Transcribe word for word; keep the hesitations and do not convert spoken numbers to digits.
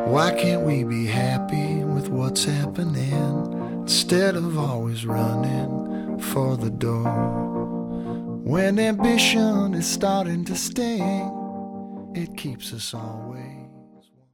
Why can't we be happy with what's happening instead of always running for the door? When ambition is starting to sting, it keeps us always